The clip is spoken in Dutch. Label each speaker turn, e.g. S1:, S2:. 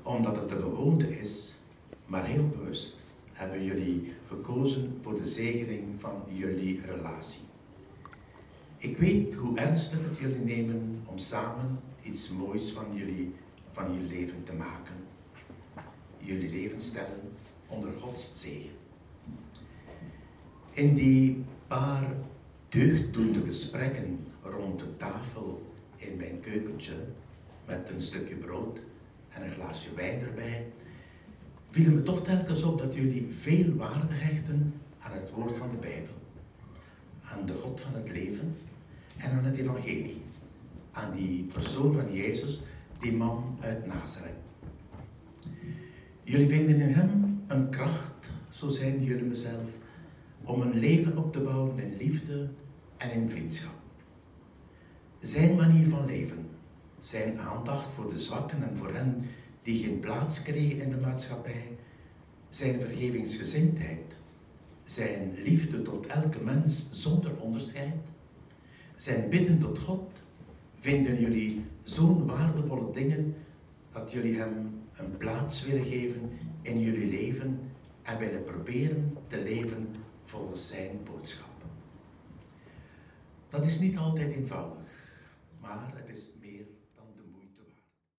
S1: omdat het de gewoonte is, maar heel bewust hebben jullie gekozen voor de zegening van jullie relatie. Ik weet hoe ernstig het jullie nemen om samen iets moois van jullie leven te maken. Jullie leven stellen onder Gods zegen. In die paar deugddoende gesprekken rond de tafel in mijn keukentje, met een stukje brood en een glaasje wijn erbij, viel me toch telkens op dat jullie veel waarde hechten aan het woord van de Bijbel, aan de God van het leven en aan het evangelie, aan die persoon van Jezus, die man uit Nazareth. Jullie vinden in hem een kracht, zo zijn jullie mezelf, om een leven op te bouwen in liefde en in vriendschap. Zijn manier van leven, zijn aandacht voor de zwakken en voor hen die geen plaats kregen in de maatschappij, zijn vergevingsgezindheid, zijn liefde tot elke mens zonder onderscheid, zijn bidden tot God, vinden jullie zo'n waardevolle dingen dat jullie hem een plaats willen geven in jullie leven en willen proberen te leven volgens zijn boodschap. Dat is niet altijd eenvoudig, maar het is